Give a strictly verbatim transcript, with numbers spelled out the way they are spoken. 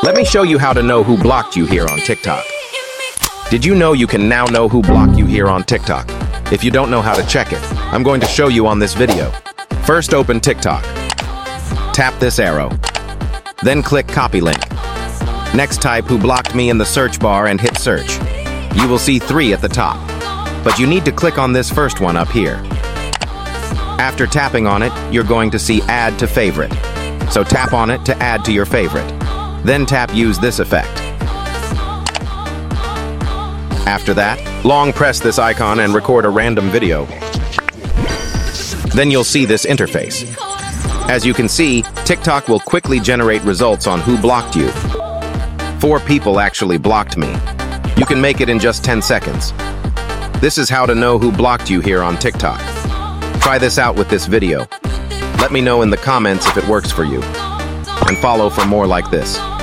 Let me show you how to know who blocked you here on TikTok. Did you know you can now know who blocked you here on TikTok? If you don't know how to check it, I'm going to show you on this video. First, open TikTok. Tap this arrow. Then click copy link. Next, type who blocked me in the search bar and hit search. You will see three at the top, but you need to click on this first one up here. After tapping on it, you're going to see add to favorite. So tap on it to add to your favorite. Then tap use this effect. After that, long press this icon and record a random video. Then you'll see this interface. As you can see, TikTok will quickly generate results on who blocked you. Four people actually blocked me. You can make it in just ten seconds. This is how to know who blocked you here on TikTok. Try this out with this video. Let me know in the comments if it works for you. And follow for more like this.